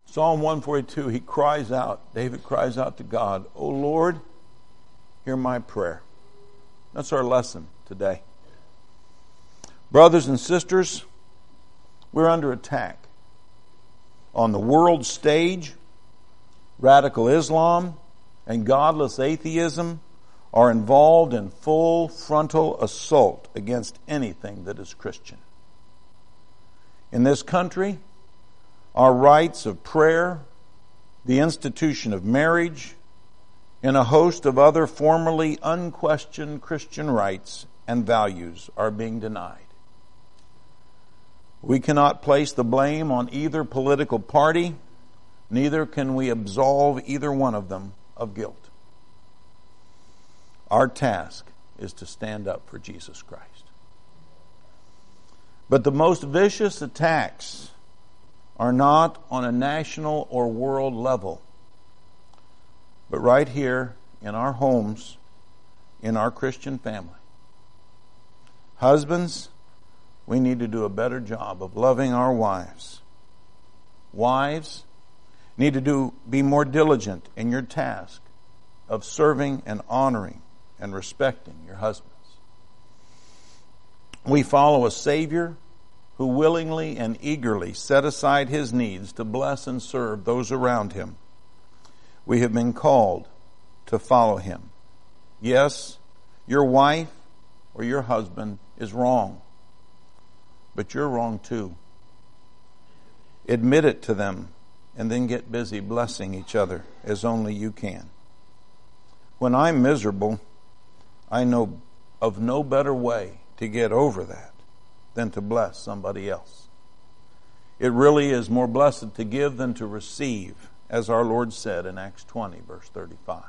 Psalm 142, David cries out to God, "O Lord, hear my prayer." That's our lesson today. Brothers and sisters, we're under attack. On the world stage, radical Islam and godless atheism are involved in full frontal assault against anything that is Christian. In this country, our rights of prayer, the institution of marriage, and a host of other formerly unquestioned Christian rights and values are being denied. We cannot place the blame on either political party, neither can we absolve either one of them of guilt. Our task is to stand up for Jesus Christ. But the most vicious attacks are not on a national or world level, but right here in our homes, in our Christian family. Husbands, we need to do a better job of loving our wives. Wives need to be more diligent in your task of serving and honoring and respecting your husbands. We follow a Savior who willingly and eagerly set aside his needs to bless and serve those around him. We have been called to follow him. Yes, your wife or your husband is wrong, but you're wrong too. Admit it to them and then get busy blessing each other as only you can. When I'm miserable, I know of no better way to get over that than to bless somebody else. It really is more blessed to give than to receive, as our Lord said in Acts 20, verse 35.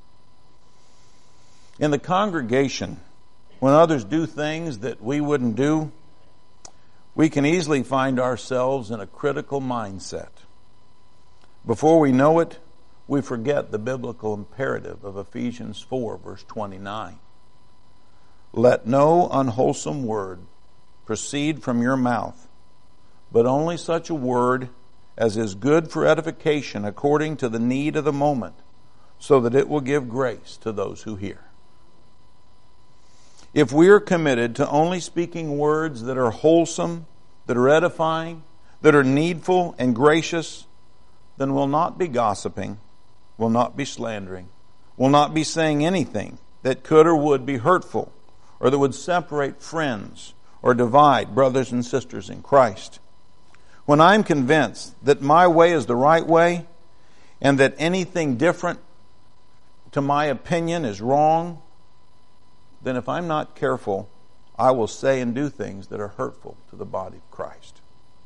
In the congregation, when others do things that we wouldn't do, we can easily find ourselves in a critical mindset. Before we know it, we forget the biblical imperative of Ephesians 4, verse 29. Let no unwholesome word proceed from your mouth, but only such a word as is good for edification according to the need of the moment, so that it will give grace to those who hear. If we are committed to only speaking words that are wholesome, that are edifying, that are needful and gracious, then we'll not be gossiping, we'll not be slandering, we'll not be saying anything that could or would be hurtful, or that would separate friends or divide brothers and sisters in Christ. When I'm convinced that my way is the right way and that anything different to my opinion is wrong, then if I'm not careful, I will say and do things that are hurtful to the body of Christ,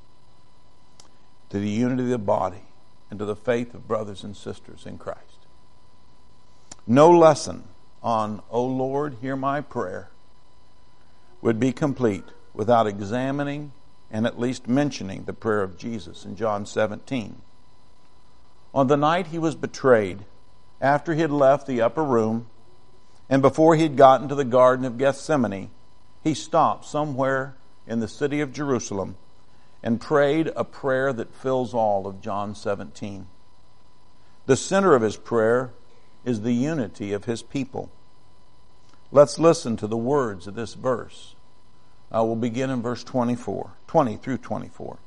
to the unity of the body, and to the faith of brothers and sisters in Christ. No lesson on, "O Lord, hear my prayer," would be complete without examining and at least mentioning the prayer of Jesus in John 17. On the night he was betrayed, after he had left the upper room, and before he had gotten to the Garden of Gethsemane, he stopped somewhere in the city of Jerusalem and prayed a prayer that fills all of John 17. The center of his prayer is the unity of his people. Let's listen to the words of this verse. I will begin in verse 20 through 24.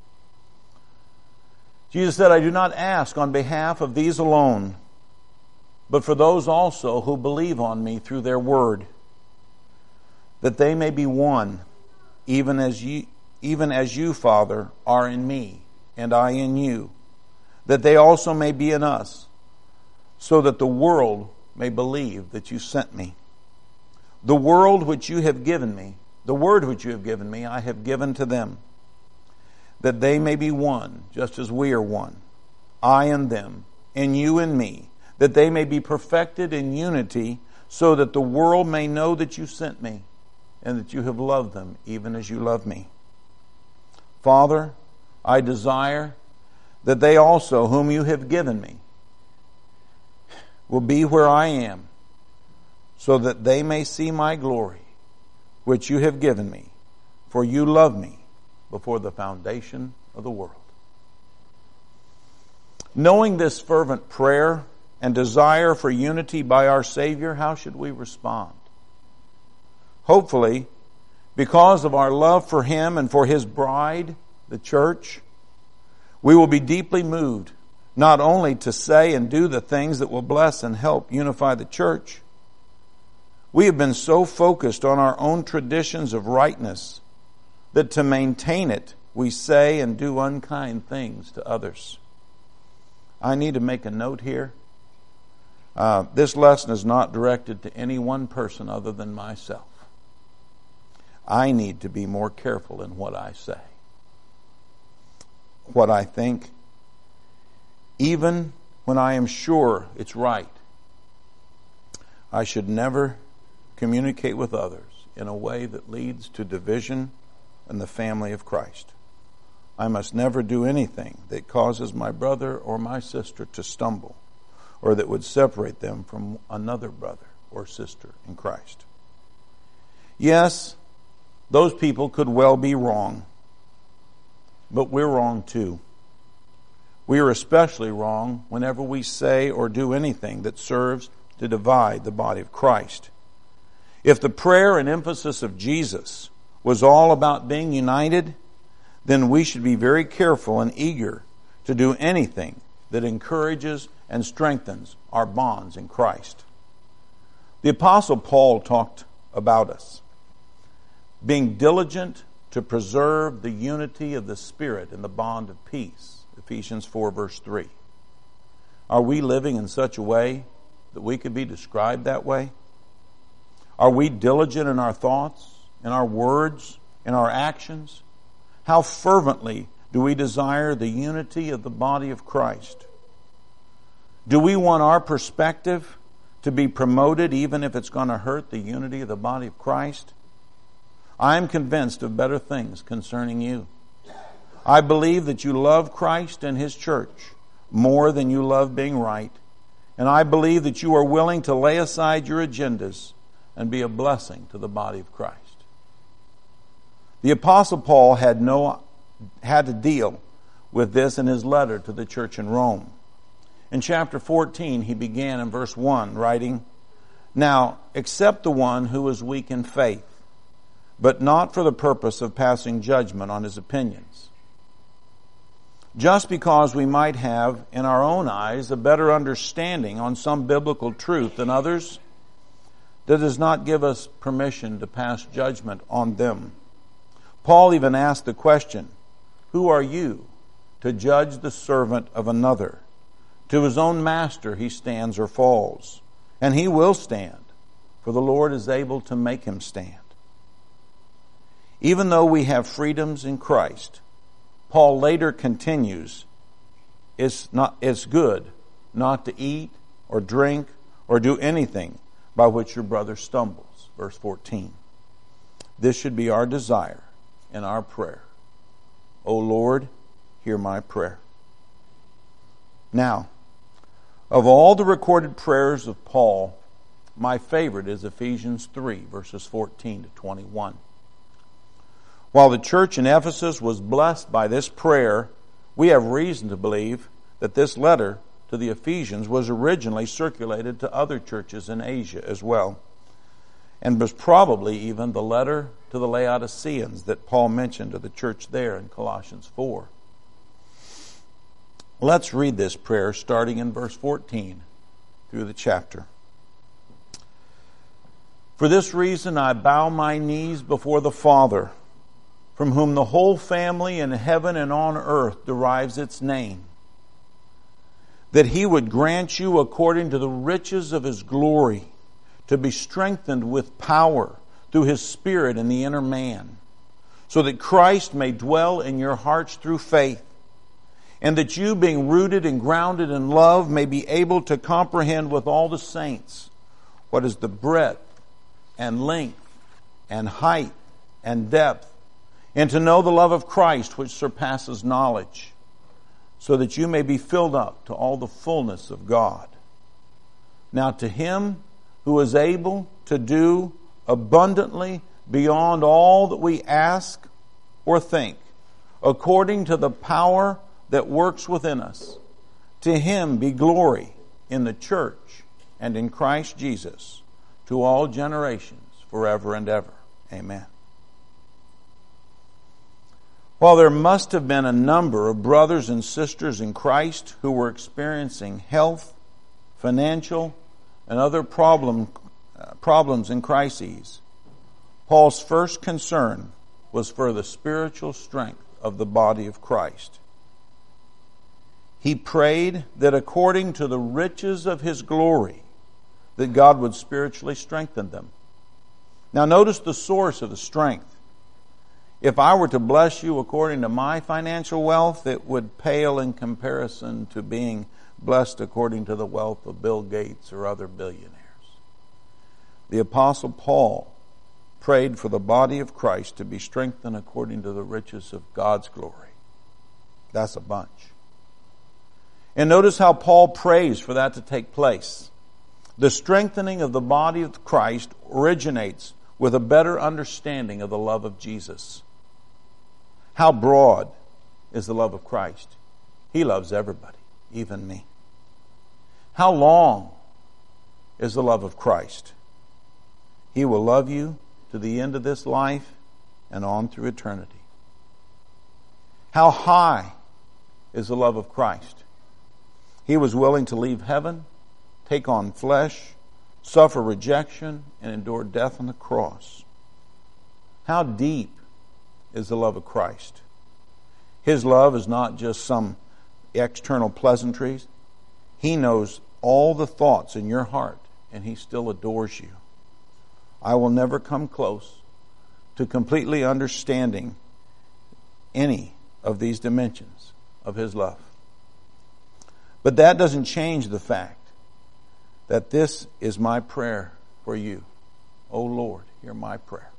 Jesus said, "I do not ask on behalf of these alone, but for those also who believe on me through their word, that they may be one, even as you, Father, are in me, and I in you, that they also may be in us, so that the world may believe that you sent me. The word which you have given me, I have given to them, that they may be one, just as we are one, I and them, and you and me, that they may be perfected in unity, so that the world may know that you sent me, and that you have loved them even as you love me. Father, I desire that they also, whom you have given me, will be where I am, so that they may see my glory, which you have given me, for you loved me before the foundation of the world." Knowing this fervent prayer and desire for unity by our Savior, how should we respond? Hopefully, because of our love for Him and for His bride, the church, we will be deeply moved not only to say and do the things that will bless and help unify the church. We have been so focused on our own traditions of rightness that to maintain it, we say and do unkind things to others. I need to make a note here. This lesson is not directed to any one person other than myself. I need to be more careful in what I say, what I think, even when I am sure it's right. I should never communicate with others in a way that leads to division in the family of Christ. I must never do anything that causes my brother or my sister to stumble, or that would separate them from another brother or sister in Christ. Yes, those people could well be wrong, but we're wrong too. We are especially wrong whenever we say or do anything that serves to divide the body of Christ. If the prayer and emphasis of Jesus was all about being united, then we should be very careful and eager to do anything that encourages and strengthens our bonds in Christ. The Apostle Paul talked about us being diligent to preserve the unity of the Spirit in the bond of peace. Ephesians 4 verse 3. Are we living in such a way that we could be described that way? Are we diligent in our thoughts, in our words, in our actions? How fervently do we desire the unity of the body of Christ? Do we want our perspective to be promoted even if it's going to hurt the unity of the body of Christ? I am convinced of better things concerning you. I believe that you love Christ and His church more than you love being right. And I believe that you are willing to lay aside your agendas and be a blessing to the body of Christ. The Apostle Paul had to deal with this in his letter to the church in Rome. In chapter 14, he began in verse 1, writing, "Now, accept the one who is weak in faith, but not for the purpose of passing judgment on his opinions. Just because we might have, in our own eyes, a better understanding on some biblical truth than others, that does not give us permission to pass judgment on them." Paul even asked the question, "Who are you to judge the servant of another? To his own master he stands or falls, and he will stand, for the Lord is able to make him stand." Even though we have freedoms in Christ, Paul later continues, it's good not to eat or drink or do anything by which your brother stumbles. Verse 14. This should be our desire in our prayer. O Lord, hear my prayer. Now, of all the recorded prayers of Paul, my favorite is Ephesians 3, verses 14 to 21. While the church in Ephesus was blessed by this prayer, we have reason to believe that this letter to the Ephesians was originally circulated to other churches in Asia as well, and was probably even the letter to the Laodiceans that Paul mentioned to the church there in Colossians 4. Let's read this prayer starting in verse 14 through the chapter. "For this reason I bow my knees before the Father, from whom the whole family in heaven and on earth derives its name, that He would grant you according to the riches of His glory to be strengthened with power through His Spirit in the inner man, so that Christ may dwell in your hearts through faith, and that you, being rooted and grounded in love, may be able to comprehend with all the saints what is the breadth and length and height and depth, and to know the love of Christ which surpasses knowledge, so that you may be filled up to all the fullness of God. Now to Him who is able to do abundantly beyond all that we ask or think, according to the power that works within us, To Him be glory in the church and in Christ Jesus to all generations forever and ever. Amen. While there must have been a number of brothers and sisters in Christ who were experiencing health, financial, and other problems and crises, Paul's first concern was for the spiritual strength of the body of Christ. He prayed that according to the riches of His glory, that God would spiritually strengthen them. Now notice the source of the strength. If I were to bless you according to my financial wealth, it would pale in comparison to being blessed according to the wealth of Bill Gates or other billionaires. The Apostle Paul prayed for the body of Christ to be strengthened according to the riches of God's glory. That's a bunch. And notice how Paul prays for that to take place. The strengthening of the body of Christ originates with a better understanding of the love of Jesus. How broad is the love of Christ? He loves everybody, even me. How long is the love of Christ? He will love you to the end of this life and on through eternity. How high is the love of Christ? He was willing to leave heaven, take on flesh, suffer rejection, and endure death on the cross. How deep is the love of Christ? His love is not just some external pleasantries. He knows all the thoughts in your heart, and He still adores you. I will never come close to completely understanding any of these dimensions of His love. But that doesn't change the fact that this is my prayer for you. Oh Lord, hear my prayer.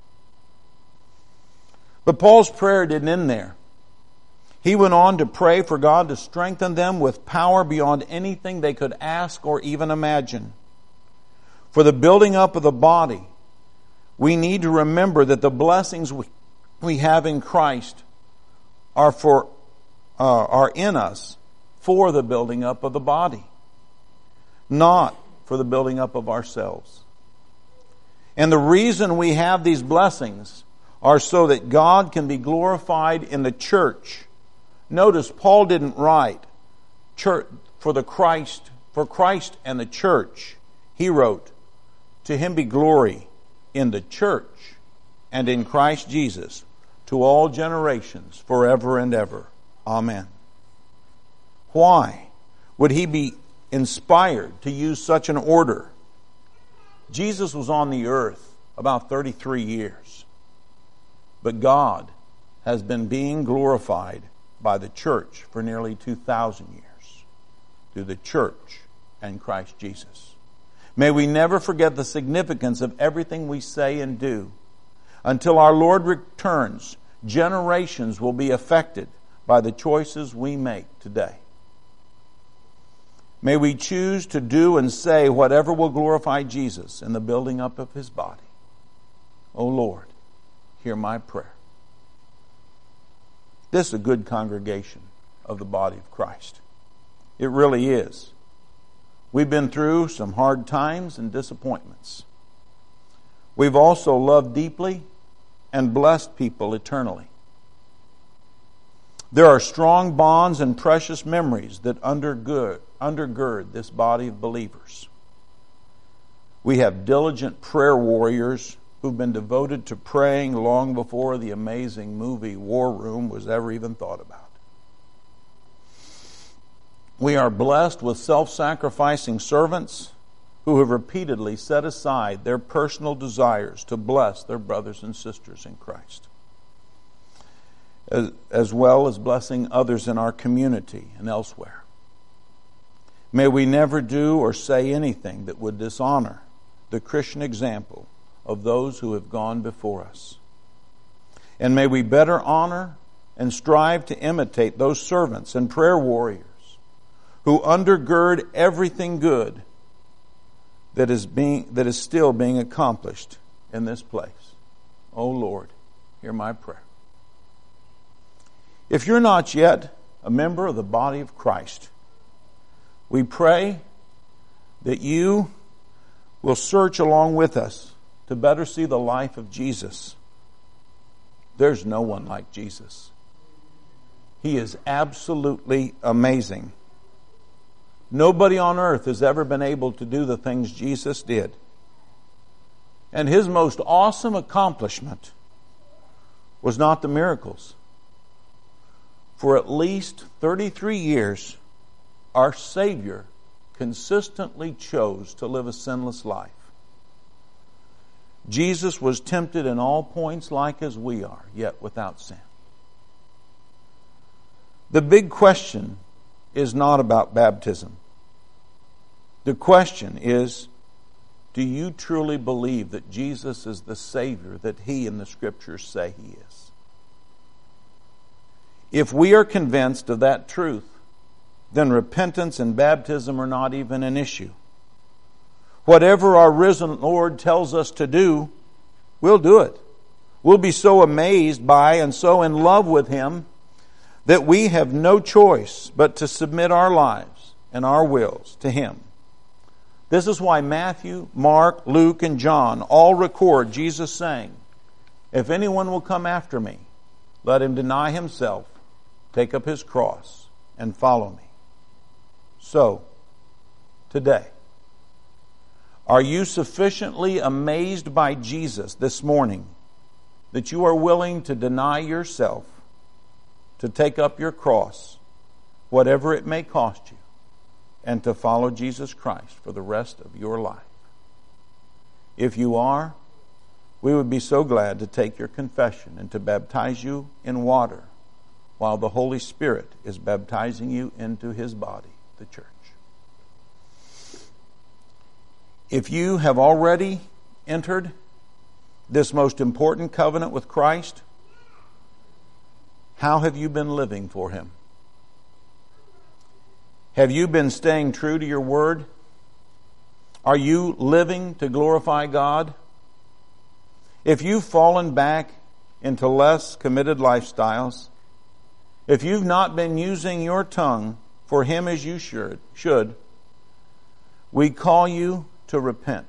But Paul's prayer didn't end there. He went on to pray for God to strengthen them with power beyond anything they could ask or even imagine. For the building up of the body, we need to remember that the blessings we have in Christ are in us for the building up of the body, not for the building up of ourselves. And the reason we have these blessings are so that God can be glorified in the church. Notice Paul didn't write church for Christ and the church. He wrote, to Him be glory in the church and in Christ Jesus to all generations forever and ever. Amen. Why would he be inspired to use such an order? Jesus was on the earth about 33 years. But God has been being glorified by the church for nearly 2,000 years through the church and Christ Jesus. May we never forget the significance of everything we say and do. Until our Lord returns, generations will be affected by the choices we make today. May we choose to do and say whatever will glorify Jesus in the building up of His body. O Lord, hear my prayer. This is a good congregation of the body of Christ. It really is. We've been through some hard times and disappointments. We've also loved deeply and blessed people eternally. There are strong bonds and precious memories that undergird this body of believers. We have diligent prayer warriors who've been devoted to praying long before the amazing movie War Room was ever even thought about. We are blessed with self-sacrificing servants who have repeatedly set aside their personal desires to bless their brothers and sisters in Christ, as well as blessing others in our community and elsewhere. May we never do or say anything that would dishonor the Christian example of those who have gone before us. And may we better honor and strive to imitate those servants and prayer warriors who undergird everything good that is still being accomplished in this place. O Lord, hear my prayer. If you're not yet a member of the body of Christ, We pray that you will search along with us to better see the life of Jesus. There's no one like Jesus. He is absolutely amazing. Nobody on earth has ever been able to do the things Jesus did. And His most awesome accomplishment was not the miracles. For at least 33 years, our Savior consistently chose to live a sinless life. Jesus was tempted in all points like as we are, yet without sin. The big question is not about baptism. The question is, do you truly believe that Jesus is the Savior that He and the Scriptures say He is? If we are convinced of that truth, then repentance and baptism are not even an issue. Whatever our risen Lord tells us to do, we'll do it. We'll be so amazed by and so in love with Him that we have no choice but to submit our lives and our wills to Him. This is why Matthew, Mark, Luke, and John all record Jesus saying, "If anyone will come after me, let him deny himself, take up his cross, and follow me." So, today, are you sufficiently amazed by Jesus this morning that you are willing to deny yourself, to take up your cross, whatever it may cost you, and to follow Jesus Christ for the rest of your life? If you are, we would be so glad to take your confession and to baptize you in water while the Holy Spirit is baptizing you into His body, the church. If you have already entered this most important covenant with Christ, how have you been living for Him? Have you been staying true to your word? Are you living to glorify God? If you've fallen back into less committed lifestyles, if you've not been using your tongue for Him as you should, we call you to repent.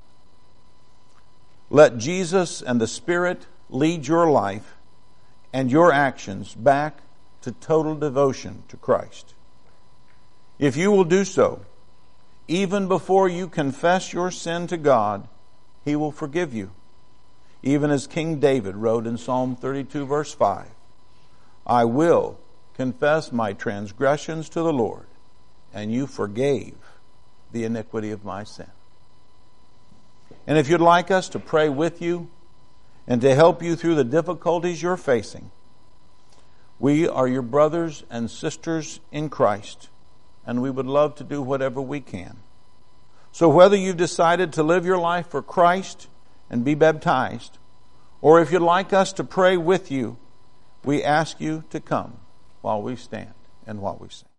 Let Jesus and the Spirit lead your life and your actions back to total devotion to Christ. If you will do so, even before you confess your sin to God, He will forgive you. Even as King David wrote in Psalm 32 verse 5, "I will confess my transgressions to the Lord, and you forgave the iniquity of my sin." And if you'd like us to pray with you and to help you through the difficulties you're facing, we are your brothers and sisters in Christ, and we would love to do whatever we can. So whether you've decided to live your life for Christ and be baptized, or if you'd like us to pray with you, we ask you to come while we stand and while we sing.